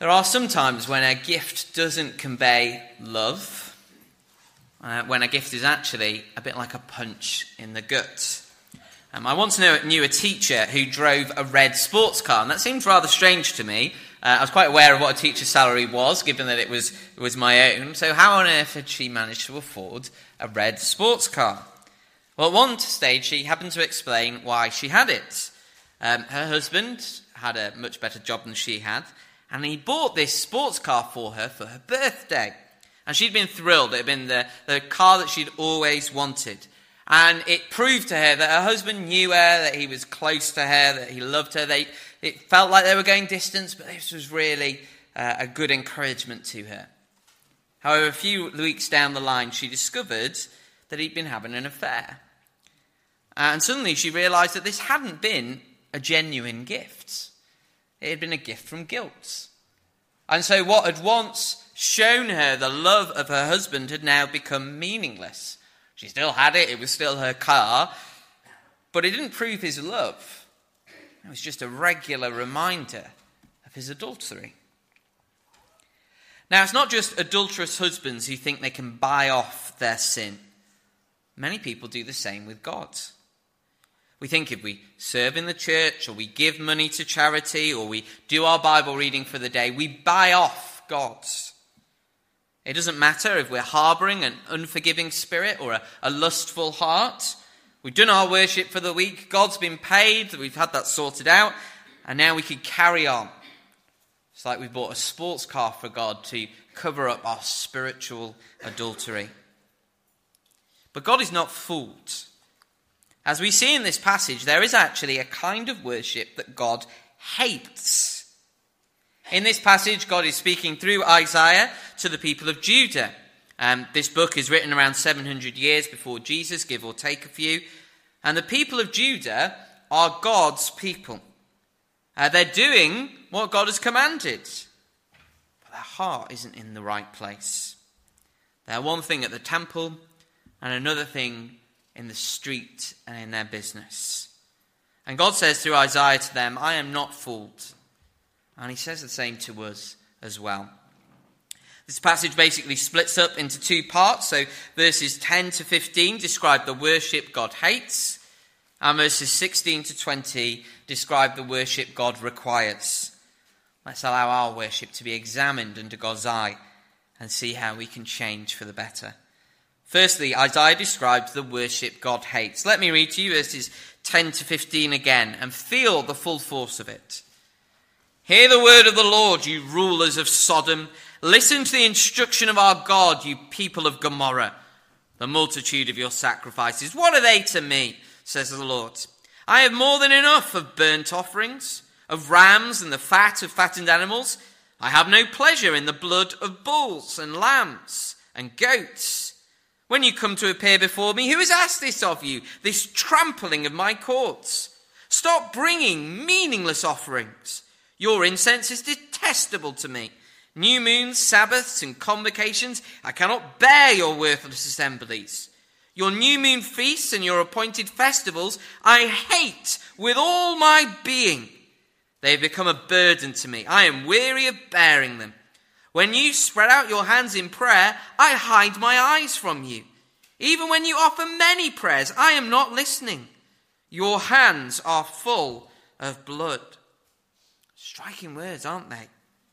There are some times when a gift doesn't convey love, when a gift is actually a bit like a punch in the gut. I once knew a teacher who drove a red sports car, and that seemed rather strange to me. I was quite aware of what a teacher's salary was, given that it was my own. So how on earth had she managed to afford a red sports car? Well, at one stage, she happened to explain why she had it. Her husband had a much better job than she had, and he bought this sports car for her birthday. And she'd been thrilled. It had been the car that she'd always wanted. And it proved to her that her husband knew her, that he was close to her, that he loved her. It felt like they were going distance, but this was really a good encouragement to her. However, a few weeks down the line, she discovered that he'd been having an affair. And suddenly she realised that this hadn't been a genuine gift. It had been a gift from guilt. And so what had once shown her the love of her husband had now become meaningless. She still had it was still her car, but it didn't prove his love. It was just a regular reminder of his adultery. Now, it's not just adulterous husbands who think they can buy off their sin. Many people do the same with God. We think if we serve in the church, or we give money to charity, or we do our Bible reading for the day, we buy off God. It doesn't matter if we're harbouring an unforgiving spirit or a lustful heart. We've done our worship for the week. God's been paid. We've had that sorted out. And now we can carry on. It's like we bought a sports car for God to cover up our spiritual adultery. But God is not fooled. As we see in this passage, there is actually a kind of worship that God hates. In this passage, God is speaking through Isaiah to the people of Judah. This book is written around 700 years before Jesus, give or take a few. And the people of Judah are God's people. They're doing what God has commanded. But their heart isn't in the right place. They're one thing at the temple and another thing in the street and in their business. And God says through Isaiah to them, I am not fooled. And he says the same to us as well. This passage basically splits up into two parts. So verses 10 to 15 describe the worship God hates. And verses 16 to 20 describe the worship God requires. Let's allow our worship to be examined under God's eye and see how we can change for the better. Firstly, Isaiah describes the worship God hates. Let me read to you verses 10 to 15 again and feel the full force of it. Hear the word of the Lord, you rulers of Sodom. Listen to the instruction of our God, you people of Gomorrah. The multitude of your sacrifices, what are they to me, says the Lord? I have more than enough of burnt offerings, of rams and the fat of fattened animals. I have no pleasure in the blood of bulls and lambs and goats. When you come to appear before me, who has asked this of you, this trampling of my courts? Stop bringing meaningless offerings. Your incense is detestable to me. New moons, Sabbaths, and convocations, I cannot bear your worthless assemblies. Your new moon feasts and your appointed festivals, I hate with all my being. They have become a burden to me. I am weary of bearing them. When you spread out your hands in prayer, I hide my eyes from you. Even when you offer many prayers, I am not listening. Your hands are full of blood. Striking words, aren't they?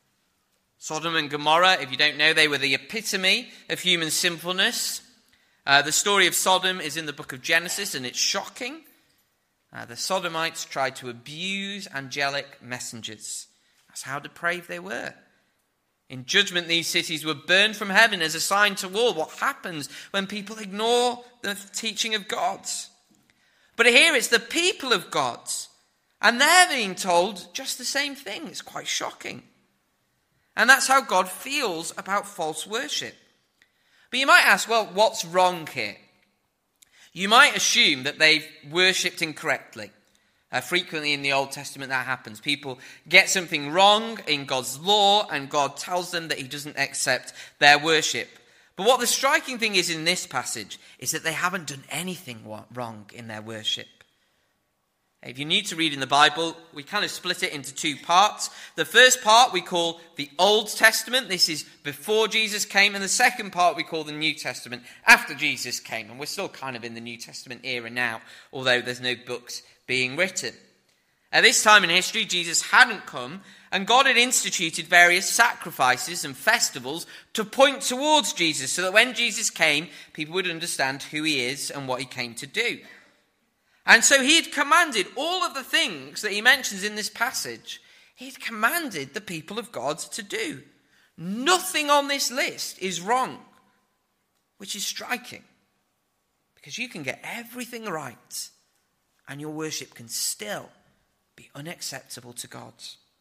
Sodom and Gomorrah, if you don't know, they were the epitome of human sinfulness. The story of Sodom is in the book of Genesis, and it's shocking. The Sodomites tried to abuse angelic messengers. That's how depraved they were. In judgment, these cities were burned from heaven as a sign to all what happens when people ignore the teaching of God. But here it's the people of God, and they're being told just the same thing. It's quite shocking. And that's how God feels about false worship. But you might ask, well, what's wrong here? You might assume that they've worshipped incorrectly. Frequently in the Old Testament that happens. People get something wrong in God's law and God tells them that he doesn't accept their worship. But what the striking thing is in this passage is that they haven't done anything wrong in their worship. If you're new to reading the Bible, we kind of split it into two parts. The first part we call the Old Testament. This is before Jesus came. And the second part we call the New Testament, after Jesus came. And we're still kind of in the New Testament era now, although there's no books being written. At this time in history, Jesus hadn't come, and God had instituted various sacrifices and festivals to point towards Jesus, so that when Jesus came, people would understand who he is and what he came to do. And so he had commanded all of the things that he mentions in this passage. He had commanded the people of God to do. Nothing on this list is wrong, which is striking, because you can get everything right and your worship can still be unacceptable to God.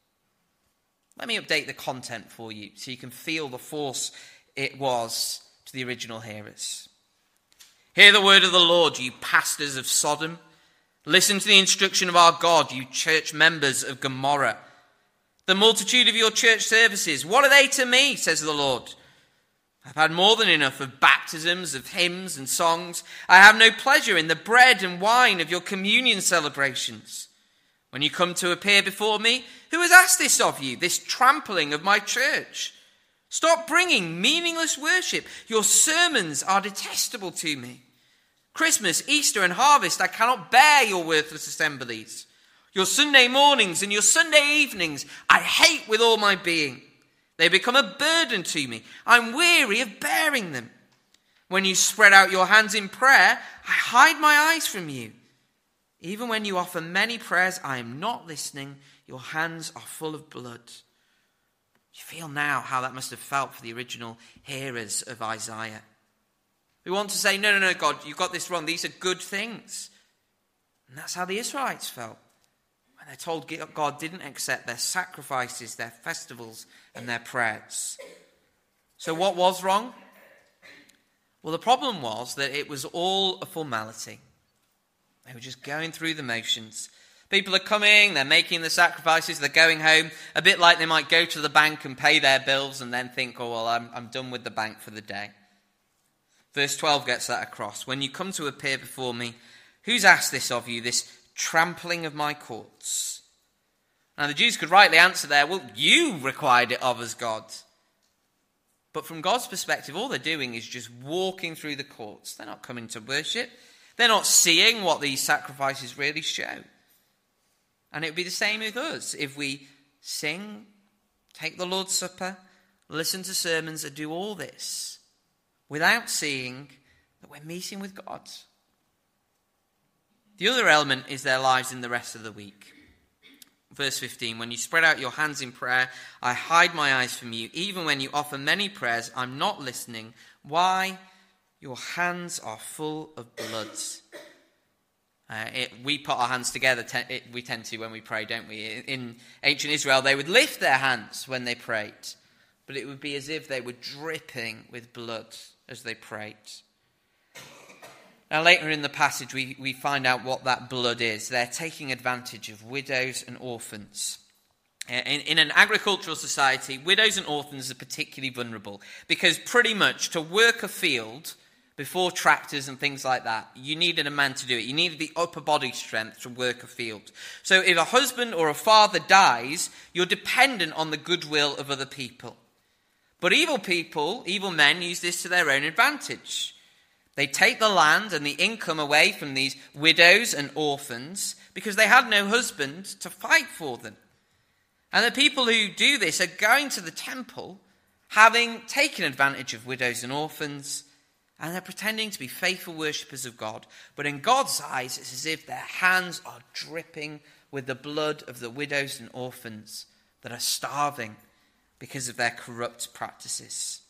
Let me update the content for you so you can feel the force it was to the original hearers. Hear the word of the Lord, you pastors of Sodom. Listen to the instruction of our God, you church members of Gomorrah. The multitude of your church services, what are they to me, says the Lord? I've had more than enough of baptisms, of hymns and songs. I have no pleasure in the bread and wine of your communion celebrations. When you come to appear before me, who has asked this of you, this trampling of my church? Stop bringing meaningless worship. Your sermons are detestable to me. Christmas, Easter and harvest, I cannot bear your worthless assemblies. Your Sunday mornings and your Sunday evenings, I hate with all my being. They become a burden to me. I'm weary of bearing them. When you spread out your hands in prayer, I hide my eyes from you. Even when you offer many prayers, I am not listening. Your hands are full of blood. You feel now how that must have felt for the original hearers of Isaiah. We want to say, no, God, you've got this wrong. These are good things. And that's how the Israelites felt when they're told God didn't accept their sacrifices, their festivals, and their prayers. So what was wrong? Well, the problem was that it was all a formality. They were just going through the motions. People are coming, they're making the sacrifices, they're going home, a bit like they might go to the bank and pay their bills and then think, oh, well, I'm done with the bank for the day. Verse 12 gets that across. When you come to appear before me, who's asked this of you, this trampling of my courts? Now the Jews could rightly answer there, well, you required it of us, God. But from God's perspective, all they're doing is just walking through the courts. They're not coming to worship. They're not seeing what these sacrifices really show. And it would be the same with us if we sing, take the Lord's Supper, listen to sermons and do all this without seeing that we're meeting with God. The other element is their lives in the rest of the week. Verse 15, when you spread out your hands in prayer, I hide my eyes from you. Even when you offer many prayers, I'm not listening. Why? Your hands are full of blood. We put our hands together, we tend to when we pray, don't we? In ancient Israel, they would lift their hands when they prayed, but it would be as if they were dripping with blood as they prayed. Now later in the passage, we find out what that blood is. They're taking advantage of widows and orphans. In an agricultural society, widows and orphans are particularly vulnerable because pretty much to work a field before tractors and things like that, you needed a man to do it. You needed the upper body strength to work a field. So if a husband or a father dies, you're dependent on the goodwill of other people. But evil men, use this to their own advantage. They take the land and the income away from these widows and orphans because they had no husband to fight for them. And the people who do this are going to the temple, having taken advantage of widows and orphans, and they're pretending to be faithful worshippers of God. But in God's eyes, it's as if their hands are dripping with the blood of the widows and orphans that are starving because of their corrupt practices.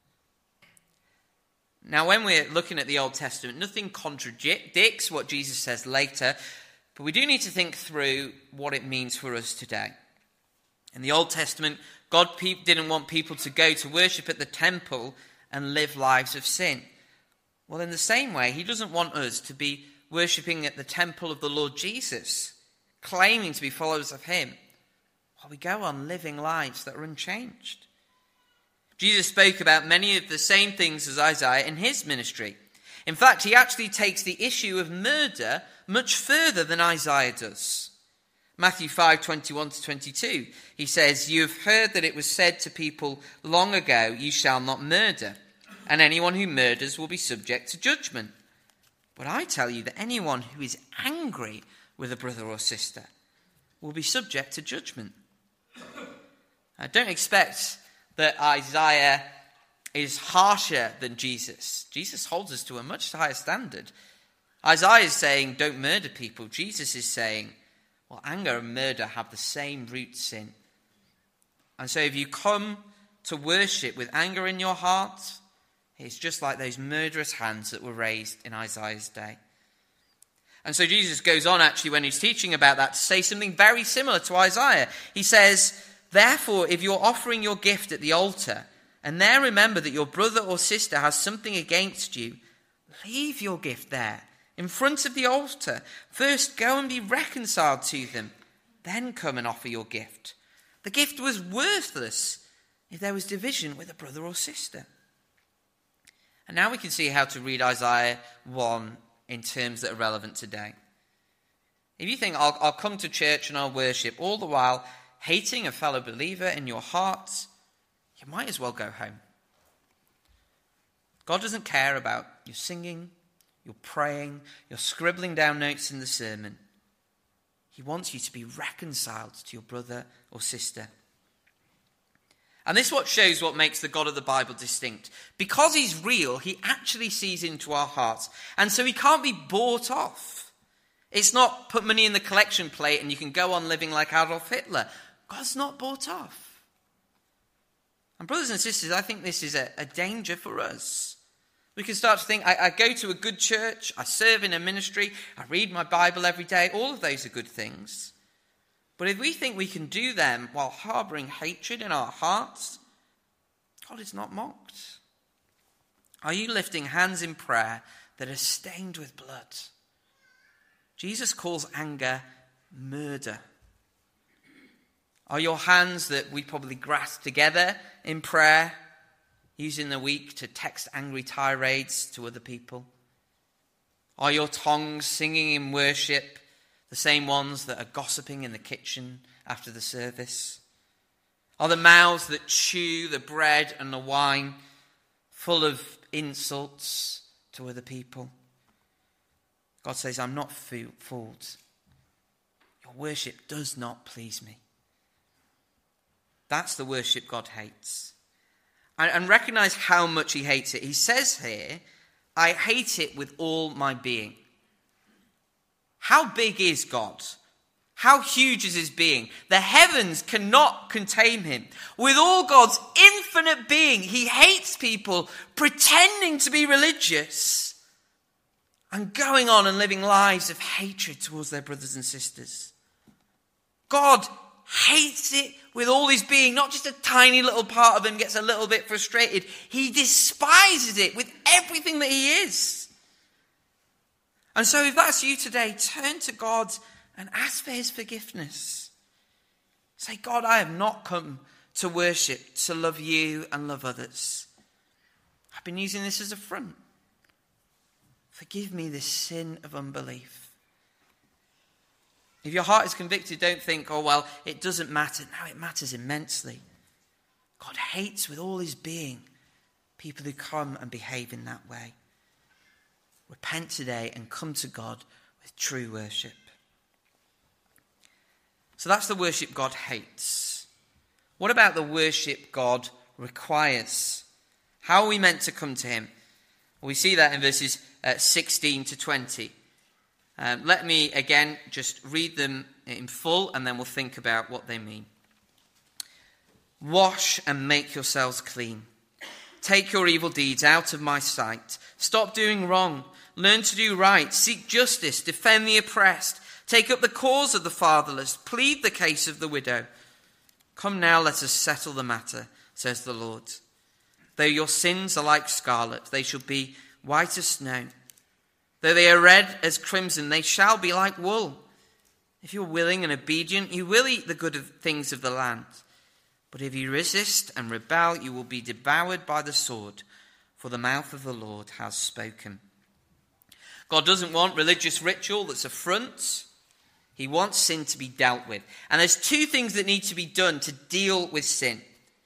Now, when we're looking at the Old Testament, nothing contradicts what Jesus says later, but we do need to think through what it means for us today. In the Old Testament, God didn't want people to go to worship at the temple and live lives of sin. Well, in the same way, he doesn't want us to be worshipping at the temple of the Lord Jesus, claiming to be followers of him, while we go on living lives that are unchanged. Jesus spoke about many of the same things as Isaiah in his ministry. In fact, he actually takes the issue of murder much further than Isaiah does. Matthew 5:21-22, he says, "You have heard that it was said to people long ago, 'You shall not murder,' and anyone who murders will be subject to judgment. But I tell you that anyone who is angry with a brother or sister will be subject to judgment." I don't expect that Isaiah is harsher than Jesus. Jesus holds us to a much higher standard. Isaiah is saying, don't murder people. Jesus is saying, well, anger and murder have the same root sin. And so if you come to worship with anger in your heart, it's just like those murderous hands that were raised in Isaiah's day. And so Jesus goes on actually when he's teaching about that to say something very similar to Isaiah. He says, "Therefore, if you're offering your gift at the altar, and there remember that your brother or sister has something against you, leave your gift there in front of the altar. First go and be reconciled to them, then come and offer your gift. The gift was worthless if there was division with a brother or sister." And now we can see how to read Isaiah 1 in terms that are relevant today. If you think, I'll come to church and I'll worship, all the while hating a fellow believer in your heart, you might as well go home. God doesn't care about your singing, your praying, your scribbling down notes in the sermon. He wants you to be reconciled to your brother or sister. And this is what shows what makes the God of the Bible distinct. Because he's real, he actually sees into our hearts. And so he can't be bought off. It's not put money in the collection plate and you can go on living like Adolf Hitler. God's not bought off. And brothers and sisters, I think this is a danger for us. We can start to think, I go to a good church, I serve in a ministry, I read my Bible every day. All of those are good things. But if we think we can do them while harboring hatred in our hearts, God is not mocked. Are you lifting hands in prayer that are stained with blood? Jesus calls anger murder. Are your hands that we probably grasp together in prayer, using the week to text angry tirades to other people? Are your tongues singing in worship, the same ones that are gossiping in the kitchen after the service? Are the mouths that chew the bread and the wine full of insults to other people? God says, I'm not fooled. Your worship does not please me. That's the worship God hates. And recognize how much he hates it. He says here, I hate it with all my being. How big is God? How huge is his being? The heavens cannot contain him. With all God's infinite being, he hates people pretending to be religious and going on and living lives of hatred towards their brothers and sisters. God hates it with all his being. Not just a tiny little part of him gets a little bit frustrated. He despises it with everything that he is. And so if that's you today, turn to God and ask for his forgiveness. Say, God, I have not come to worship, to love you and love others. I've been using this as a front. Forgive me this sin of unbelief. If your heart is convicted, don't think, oh, well, it doesn't matter. No, it matters immensely. God hates with all his being people who come and behave in that way. Repent today and come to God with true worship. So that's the worship God hates. What about the worship God requires? How are we meant to come to him? Well, we see that in verses 16 to 20. Let me again just read them in full and then we'll think about what they mean. Wash and make yourselves clean. Take your evil deeds out of my sight. Stop doing wrong. Learn to do right. Seek justice. Defend the oppressed. Take up the cause of the fatherless. Plead the case of the widow. Come now, let us settle the matter, says the Lord. Though your sins are like scarlet, they shall be white as snow. Though they are red as crimson, they shall be like wool. If you're willing and obedient, you will eat the good things of the land. But if you resist and rebel, you will be devoured by the sword, for the mouth of the Lord has spoken. God doesn't want religious ritual that's a front. He wants sin to be dealt with. And there's two things that need to be done to deal with sin.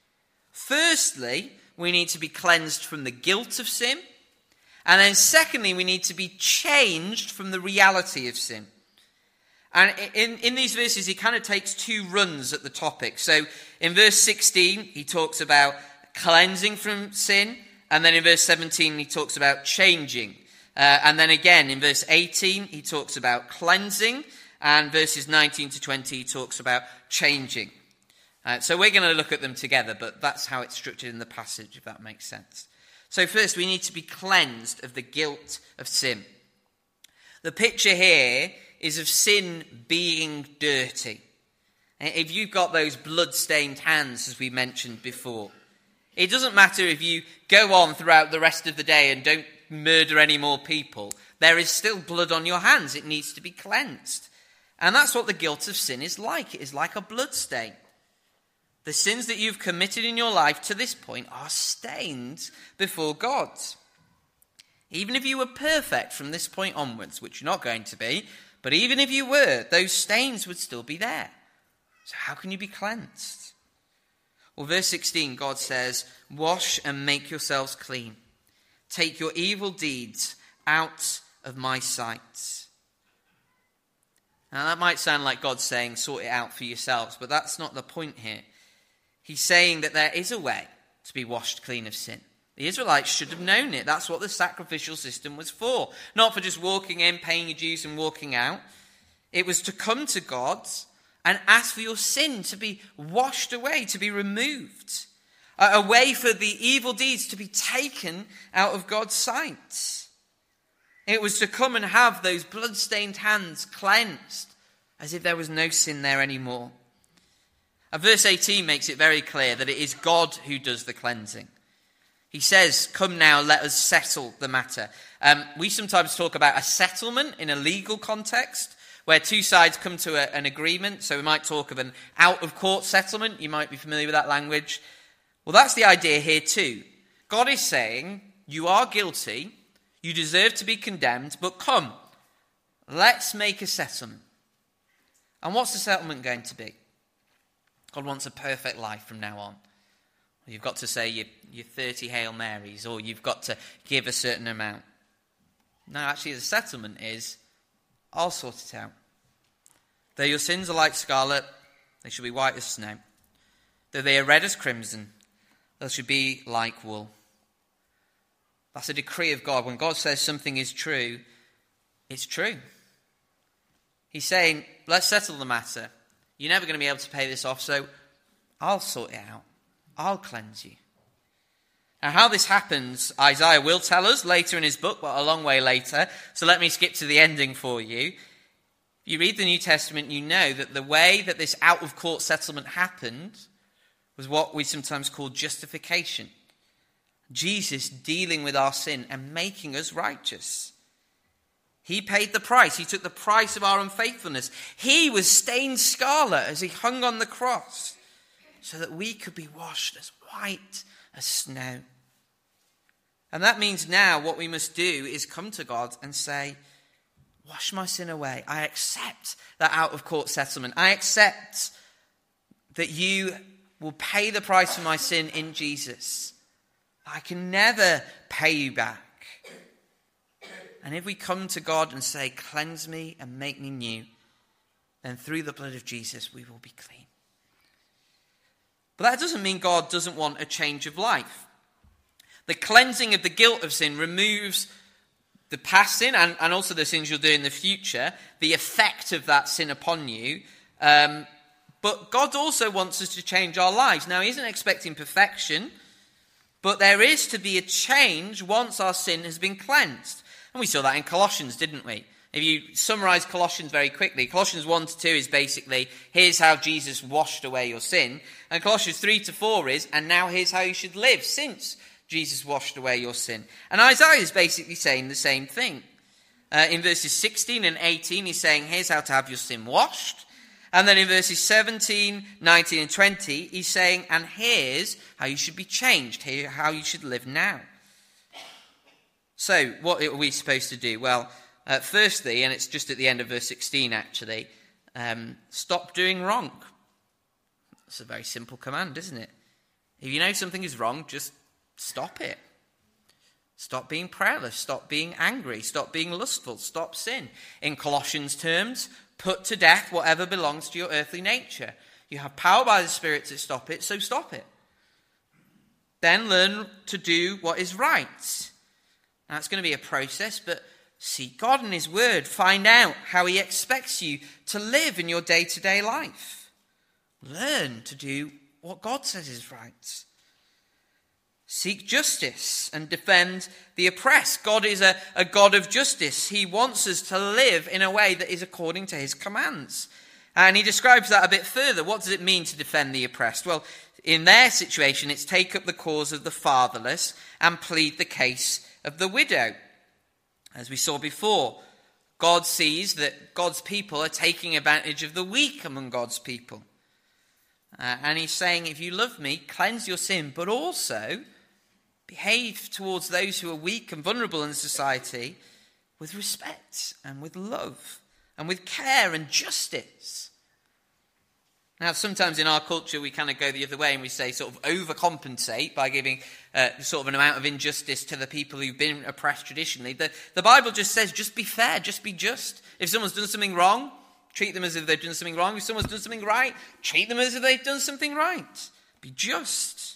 Firstly, we need to be cleansed from the guilt of sin. And then secondly, we need to be changed from the reality of sin. And in these verses, he kind of takes two runs at the topic. So in verse 16, he talks about cleansing from sin. And then in verse 17, he talks about changing. And then again, in verse 18, he talks about cleansing. And verses 19 to 20, he talks about changing. So we're going to look at them together, but that's how it's structured in the passage, if that makes sense. So first, we need to be cleansed of the guilt of sin. The picture here is of sin being dirty. If you've got those blood-stained hands, as we mentioned before, it doesn't matter if you go on throughout the rest of the day and don't murder any more people. There is still blood on your hands. It needs to be cleansed. And that's what the guilt of sin is like. It is like a blood stain. The sins that you've committed in your life to this point are stained before God. Even if you were perfect from this point onwards, which you're not going to be, but even if you were, those stains would still be there. So how can you be cleansed? Well, verse 16, God says, "Wash and make yourselves clean. Take your evil deeds out of my sight." Now that might sound like God saying, sort it out for yourselves, but that's not the point here. He's saying that there is a way to be washed clean of sin. The Israelites should have known it. That's what the sacrificial system was for. Not for just walking in, paying your dues and walking out. It was to come to God and ask for your sin to be washed away, to be removed. A way for the evil deeds to be taken out of God's sight. It was to come and have those blood-stained hands cleansed as if there was no sin there anymore. Verse 18 makes it very clear that it is God who does the cleansing. He says, "Come now, let us settle the matter." We sometimes talk about a settlement in a legal context where two sides come to an agreement. So we might talk of an out-of-court settlement. You might be familiar with that language. Well, that's the idea here too. God is saying, you are guilty, you deserve to be condemned, but come, let's make a settlement. And what's the settlement going to be? God wants a perfect life from now on. You've got to say your 30 Hail Marys, or you've got to give a certain amount. No, actually the settlement is, I'll sort it out. Though your sins are like scarlet, they shall be white as snow. Though they are red as crimson, they shall be like wool. That's a decree of God. When God says something is true, it's true. He's saying, let's settle the matter. You're never going to be able to pay this off, so I'll sort it out. I'll cleanse you. Now, how this happens, Isaiah will tell us later in his book, but a long way later. So let me skip to the ending for you. If you read the New Testament, you know that the way that this out-of-court settlement happened was what we sometimes call justification. Jesus dealing with our sin and making us righteous. He paid the price. He took the price of our unfaithfulness. He was stained scarlet as he hung on the cross so that we could be washed as white as snow. And that means now what we must do is come to God and say, wash my sin away. I accept that out-of-court settlement. I accept that you will pay the price for my sin in Jesus. I can never pay you back. And if we come to God and say, cleanse me and make me new, then through the blood of Jesus, we will be clean. But that doesn't mean God doesn't want a change of life. The cleansing of the guilt of sin removes the past sin and also the sins you'll do in the future, the effect of that sin upon you. But God also wants us to change our lives. Now, he isn't expecting perfection, but there is to be a change once our sin has been cleansed. And we saw that in Colossians, didn't we? If you summarize Colossians very quickly, Colossians 1-2 is basically, here's how Jesus washed away your sin. And Colossians 3-4 is, and now here's how you should live since Jesus washed away your sin. And Isaiah is basically saying the same thing. In verses 16 and 18, he's saying, here's how to have your sin washed. And then in verses 17, 19 and 20, he's saying, and here's how you should be changed, here how you should live now. So what are we supposed to do? Well, Firstly, and it's just at the end of verse 16 actually, stop doing wrong. It's a very simple command, isn't it? If you know something is wrong, just stop it. Stop being prayerless. Stop being angry. Stop being lustful. Stop sin. In Colossians terms, put to death whatever belongs to your earthly nature. You have power by the Spirit to stop it, so stop it. Then learn to do what is right. Now, it's going to be a process, but seek God and his word. Find out how he expects you to live in your day-to-day life. Learn to do what God says is right. Seek justice and defend the oppressed. God is a God of justice. He wants us to live in a way that is according to his commands. And he describes that a bit further. What does it mean to defend the oppressed? Well, in their situation, it's take up the cause of the fatherless and plead the case of the widow. As we saw before, God sees that God's people are taking advantage of the weak among God's people. And he's saying, if you love me, cleanse your sin, but also behave towards those who are weak and vulnerable in society with respect and with love and with care and justice. Now, sometimes in our culture, we kind of go the other way and we say sort of overcompensate by giving sort of an amount of injustice to the people who've been oppressed traditionally. The Bible just says, just be fair, just be just. If someone's done something wrong, treat them as if they've done something wrong. If someone's done something right, treat them as if they've done something right. Be just.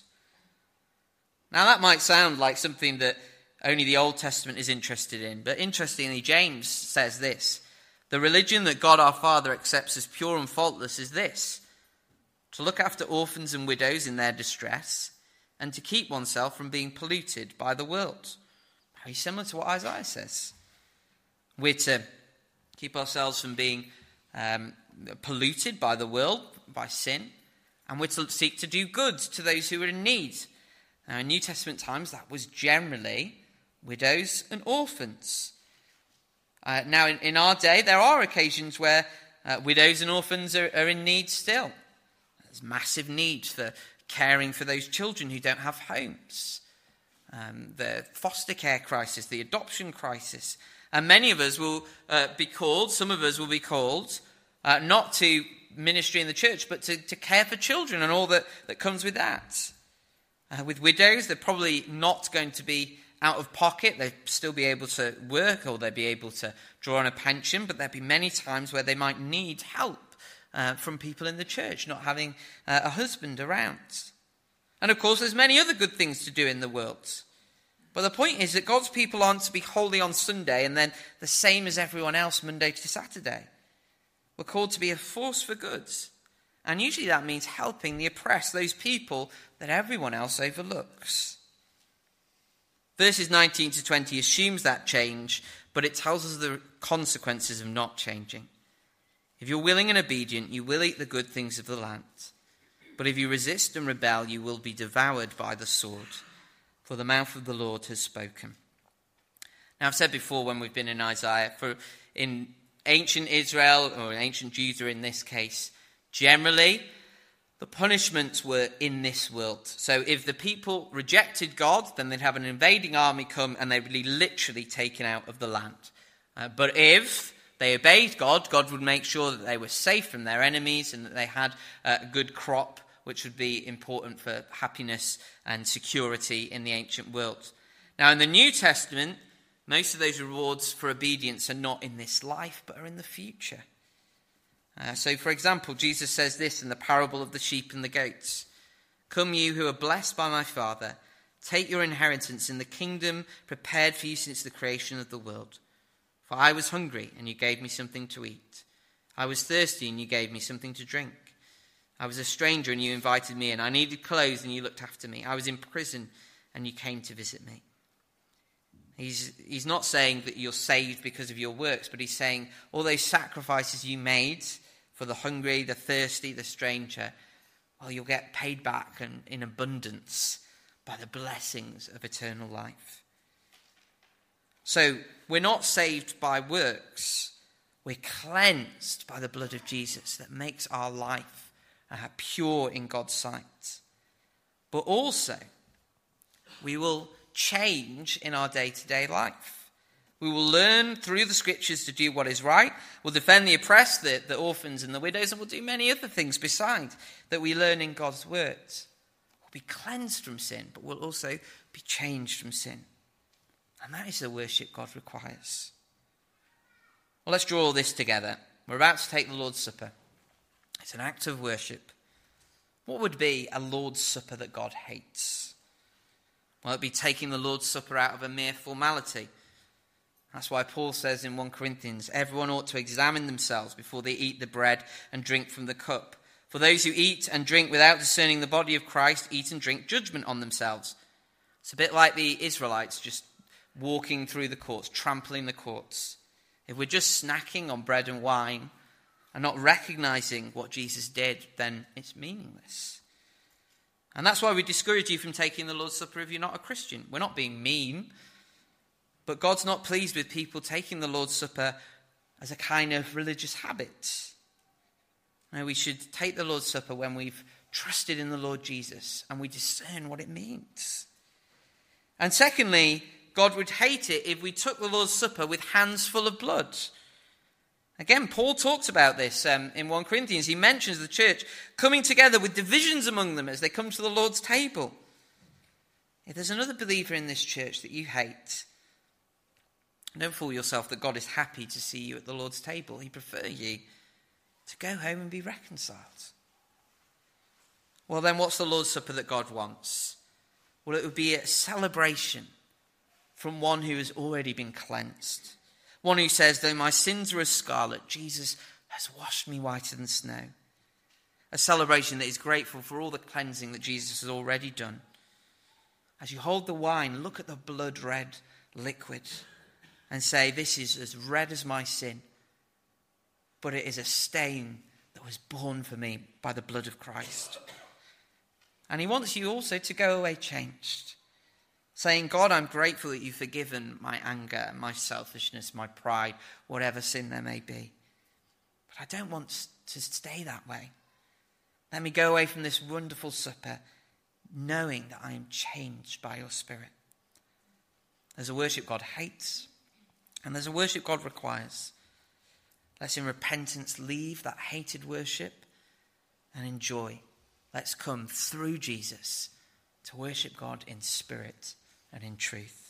Now, that might sound like something that only the Old Testament is interested in, but interestingly, James says this: the religion that God our Father accepts as pure and faultless is this: to look after orphans and widows in their distress, and to keep oneself from being polluted by the world. Very similar to what Isaiah says. We're to keep ourselves from being polluted by the world, by sin, and we're to seek to do good to those who are in need. Now, in New Testament times, that was generally widows and orphans. Now, in our day, there are occasions where widows and orphans are in need still. There's massive need for caring for those children who don't have homes. The foster care crisis, the adoption crisis. And many of us will be called, some of us will be called, not to ministry in the church, but to care for children and all that comes with that. With widows, they're probably not going to be out of pocket. They'll still be able to work, or they'll be able to draw on a pension, but there'll be many times where they might need help from people in the church, not having a husband around. And of course, there's many other good things to do in the world. But the point is that God's people aren't to be holy on Sunday and then the same as everyone else Monday to Saturday. We're called to be a force for good. And usually that means helping the oppressed, those people that everyone else overlooks. Verses 19 to 20 assumes that change, but it tells us the consequences of not changing. If you're willing and obedient, you will eat the good things of the land. But if you resist and rebel, you will be devoured by the sword. For the mouth of the Lord has spoken. Now, I've said before when we've been in Isaiah, in ancient Israel, or ancient Judah in this case, generally, the punishments were in this world. So if the people rejected God, then they'd have an invading army come and they would be literally taken out of the land. But if they obeyed God, God would make sure that they were safe from their enemies and that they had a good crop, which would be important for happiness and security in the ancient world. Now, in the New Testament, most of those rewards for obedience are not in this life, but are in the future. So, for example, Jesus says this in the parable of the sheep and the goats. Come, you who are blessed by my Father, take your inheritance in the kingdom prepared for you since the creation of the world. For I was hungry, and you gave me something to eat. I was thirsty, and you gave me something to drink. I was a stranger, and you invited me in. I needed clothes, and you looked after me. I was in prison, and you came to visit me. He's not saying that you're saved because of your works, but he's saying all those sacrifices you made for the hungry, the thirsty, the stranger, well, you'll get paid back and in abundance by the blessings of eternal life. So we're not saved by works. We're cleansed by the blood of Jesus that makes our life pure in God's sight. But also, we will change in our day-to-day life. We will learn through the scriptures to do what is right. We'll defend the oppressed, the orphans and the widows, and we'll do many other things besides that we learn in God's words. We'll be cleansed from sin, but we'll also be changed from sin. And that is the worship God requires. Well, let's draw all this together. We're about to take the Lord's Supper. It's an act of worship. What would be a Lord's Supper that God hates? Well, it'd be taking the Lord's Supper out of a mere formality. That's why Paul says in 1 Corinthians, everyone ought to examine themselves before they eat the bread and drink from the cup. For those who eat and drink without discerning the body of Christ eat and drink judgment on themselves. It's a bit like the Israelites just walking through the courts, trampling the courts. If we're just snacking on bread and wine and not recognizing what Jesus did, then it's meaningless. And that's why we discourage you from taking the Lord's Supper if you're not a Christian. We're not being mean. But God's not pleased with people taking the Lord's Supper as a kind of religious habit. No, we should take the Lord's Supper when we've trusted in the Lord Jesus and we discern what it means. And secondly, God would hate it if we took the Lord's Supper with hands full of blood. Again, Paul talks about this in 1 Corinthians. He mentions the church coming together with divisions among them as they come to the Lord's table. If there's another believer in this church that you hate, don't fool yourself that God is happy to see you at the Lord's table. He prefers you to go home and be reconciled. Well, then what's the Lord's Supper that God wants? Well, it would be a celebration from one who has already been cleansed. One who says, though my sins are as scarlet, Jesus has washed me whiter than snow. A celebration that is grateful for all the cleansing that Jesus has already done. As you hold the wine, look at the blood-red liquid and say, this is as red as my sin, but it is a stain that was borne for me by the blood of Christ. And he wants you also to go away changed, saying, God, I'm grateful that you've forgiven my anger, my selfishness, my pride, whatever sin there may be. But I don't want to stay that way. Let me go away from this wonderful supper, knowing that I am changed by your Spirit. There's a worship God hates, and there's a worship God requires. Let's in repentance leave that hated worship and enjoy. Let's come through Jesus to worship God in spirit and in truth.